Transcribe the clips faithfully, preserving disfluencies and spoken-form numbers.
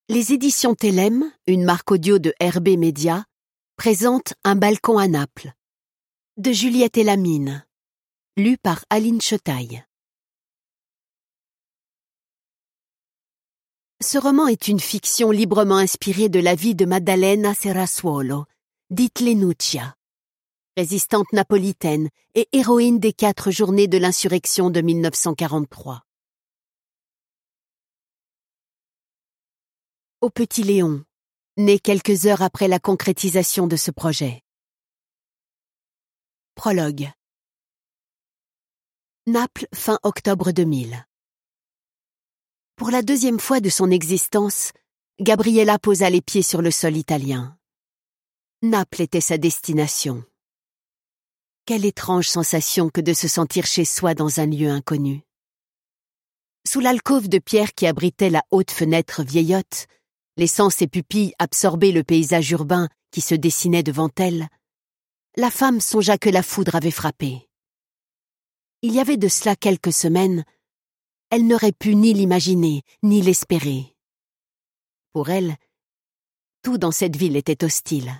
Les éditions Telem, une marque audio de R B Media, présentent Un balcon à Naples, de Juliette Elamine, lu par Aline Chetaille. Ce roman est une fiction librement inspirée de la vie de Maddalena Serrasuolo, dite Lenuccia, résistante napolitaine et héroïne des quatre journées de l'insurrection de mille neuf cent quarante-trois. Au Petit Léon, né quelques heures après la concrétisation de ce projet. Prologue. Naples, fin octobre deux mille. Pour la deuxième fois de son existence, Gabriella posa les pieds sur le sol italien. Naples était sa destination. Quelle étrange sensation que de se sentir chez soi dans un lieu inconnu. Sous l'alcôve de pierre qui abritait la haute fenêtre vieillotte, laissant ses pupilles absorber le paysage urbain qui se dessinait devant elle, la femme songea que la foudre avait frappé. Il y avait de cela quelques semaines, elle n'aurait pu ni l'imaginer, ni l'espérer. Pour elle, tout dans cette ville était hostile.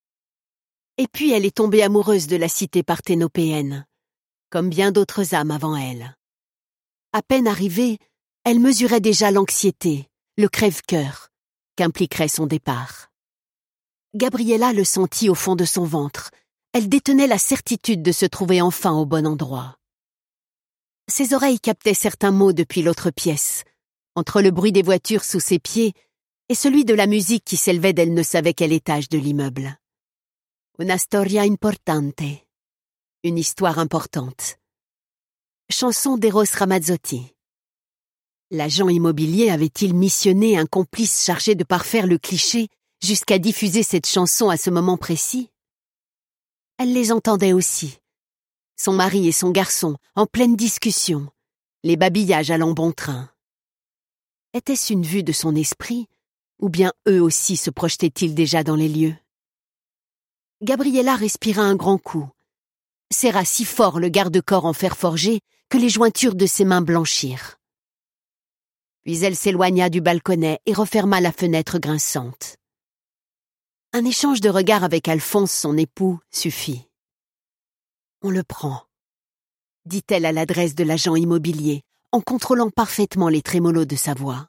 Et puis elle est tombée amoureuse de la cité parthénopéenne, comme bien d'autres âmes avant elle. À peine arrivée, elle mesurait déjà l'anxiété, le crève-cœur, qu'impliquerait son départ. Gabriella le sentit au fond de son ventre. Elle détenait la certitude de se trouver enfin au bon endroit. Ses oreilles captaient certains mots depuis l'autre pièce, entre le bruit des voitures sous ses pieds et celui de la musique qui s'élevait d'elle ne savait quel étage de l'immeuble. Una storia importante. Une histoire importante. Chanson d'Eros Ramazzotti. L'agent immobilier avait-il missionné un complice chargé de parfaire le cliché jusqu'à diffuser cette chanson à ce moment précis? Elle les entendait aussi. Son mari et son garçon, en pleine discussion, les babillages allant bon train. Était-ce une vue de son esprit, ou bien eux aussi se projetaient-ils déjà dans les lieux? Gabriella respira un grand coup, serra si fort le garde-corps en fer forgé que les jointures de ses mains blanchirent. Puis elle s'éloigna du balconnet et referma la fenêtre grinçante. Un échange de regards avec Alphonse, son époux, suffit. « On le prend », dit-elle à l'adresse de l'agent immobilier, en contrôlant parfaitement les trémolos de sa voix.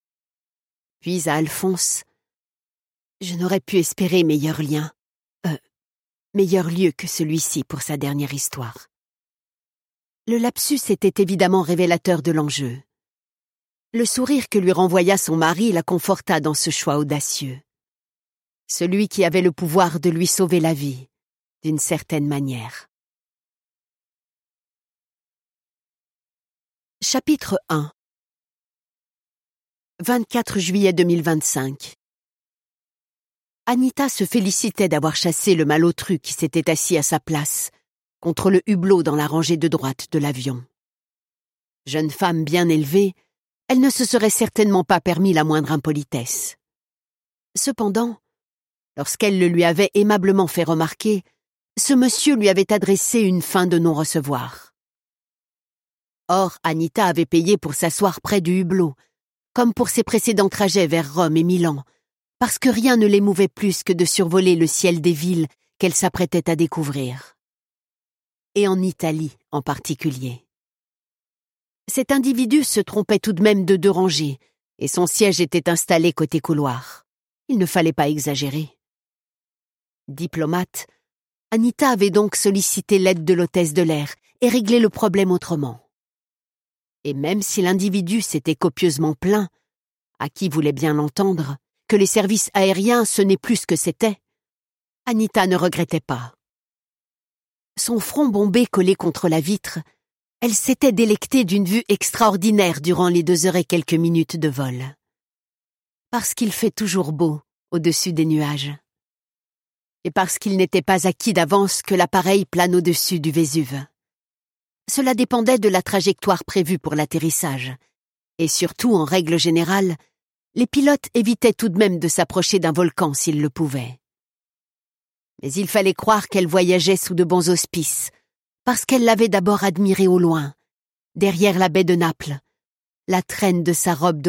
Puis à Alphonse, « Je n'aurais pu espérer meilleur lien, euh, meilleur lieu que celui-ci pour sa dernière histoire. » Le lapsus était évidemment révélateur de l'enjeu. Le sourire que lui renvoya son mari la conforta dans ce choix audacieux. Celui qui avait le pouvoir de lui sauver la vie, d'une certaine manière. Chapitre un. vingt-quatre juillet deux mille vingt-cinq. Anita se félicitait d'avoir chassé le malotru qui s'était assis à sa place, contre le hublot dans la rangée de droite de l'avion. Jeune femme bien élevée, elle ne se serait certainement pas permis la moindre impolitesse. Cependant, lorsqu'elle le lui avait aimablement fait remarquer, ce monsieur lui avait adressé une fin de non-recevoir. Or, Anita avait payé pour s'asseoir près du hublot, comme pour ses précédents trajets vers Rome et Milan, parce que rien ne l'émouvait plus que de survoler le ciel des villes qu'elle s'apprêtait à découvrir. Et en Italie en particulier. Cet individu se trompait tout de même de deux rangées, et son siège était installé côté couloir. Il ne fallait pas exagérer. Diplomate, Anita avait donc sollicité l'aide de l'hôtesse de l'air et réglé le problème autrement. Et même si l'individu s'était copieusement plaint, à qui voulait bien l'entendre, que les services aériens ce n'est plus ce que c'était, Anita ne regrettait pas. Son front bombé collé contre la vitre, elle s'était délectée d'une vue extraordinaire durant les deux heures et quelques minutes de vol. Parce qu'il fait toujours beau au-dessus des nuages. Et parce qu'il n'était pas acquis d'avance que l'appareil plane au-dessus du Vésuve. Cela dépendait de la trajectoire prévue pour l'atterrissage. Et surtout, en règle générale, les pilotes évitaient tout de même de s'approcher d'un volcan s'ils le pouvaient. Mais il fallait croire qu'elle voyageait sous de bons auspices, parce qu'elle l'avait d'abord admiré au loin, derrière la baie de Naples, la traîne de sa robe